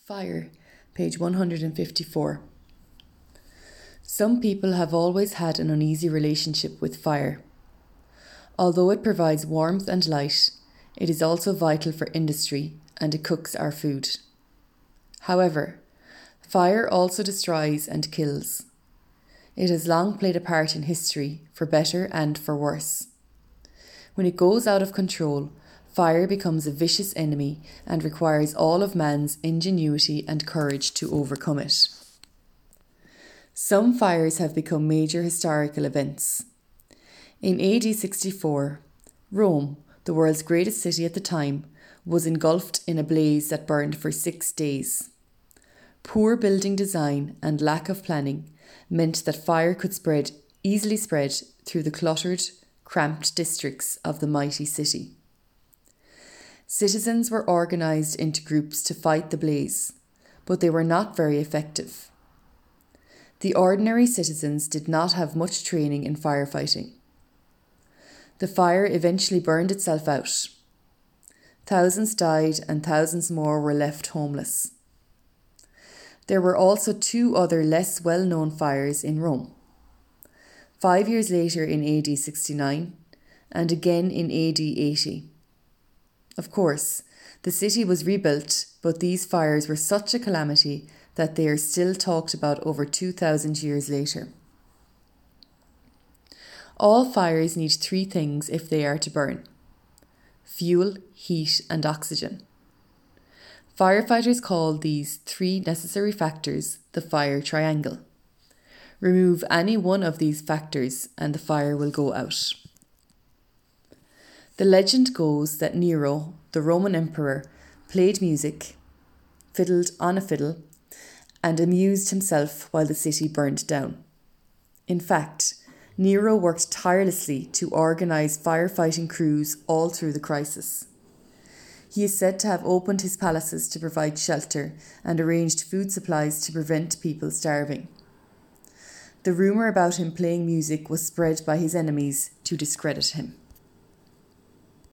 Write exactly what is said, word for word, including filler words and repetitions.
Fire, page one hundred fifty-four. Some people have always had an uneasy relationship with fire. Although it provides warmth and light, it is also vital for industry and it cooks our food. However, fire also destroys and kills. It has long played a part in history, for better and for worse. When it goes out of control, fire becomes a vicious enemy and requires all of man's ingenuity and courage to overcome it. Some fires have become major historical events. In A D sixty-four, Rome, the world's greatest city at the time, was engulfed in a blaze that burned for six days. Poor building design and lack of planning meant that fire could spread easily spread through the cluttered, cramped districts of the mighty city. Citizens were organised into groups to fight the blaze, but they were not very effective. The ordinary citizens did not have much training in firefighting. The fire eventually burned itself out. Thousands died and thousands more were left homeless. There were also two other less well-known fires in Rome. Five years later in A D sixty-nine and again in A D eighty. Of course, the city was rebuilt, but these fires were such a calamity that they are still talked about over two thousand years later. All fires need three things if they are to burn: fuel, heat, and oxygen. Firefighters call these three necessary factors the fire triangle. Remove any one of these factors and the fire will go out. The legend goes that Nero, the Roman emperor, played music, fiddled on a fiddle, and amused himself while the city burned down. In fact, Nero worked tirelessly to organise firefighting crews all through the crisis. He is said to have opened his palaces to provide shelter and arranged food supplies to prevent people starving. The rumour about him playing music was spread by his enemies to discredit him.